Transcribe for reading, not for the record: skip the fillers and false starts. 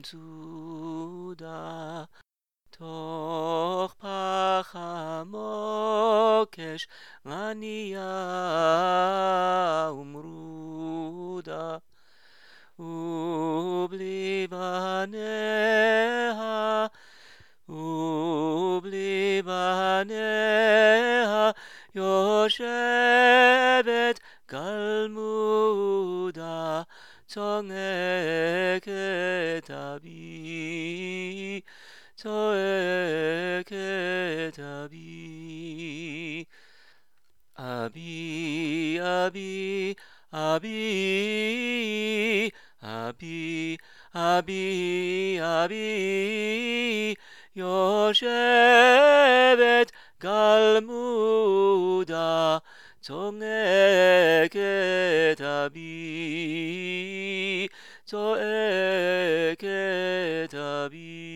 סודה תוך פח המוקש ענייה ומרודה ובלי בניה יושבת גלמודה צועקת אבי אבי אבי אבי אבי אבי אבי יושבת גלמודה צועקת אבי צועקת אבי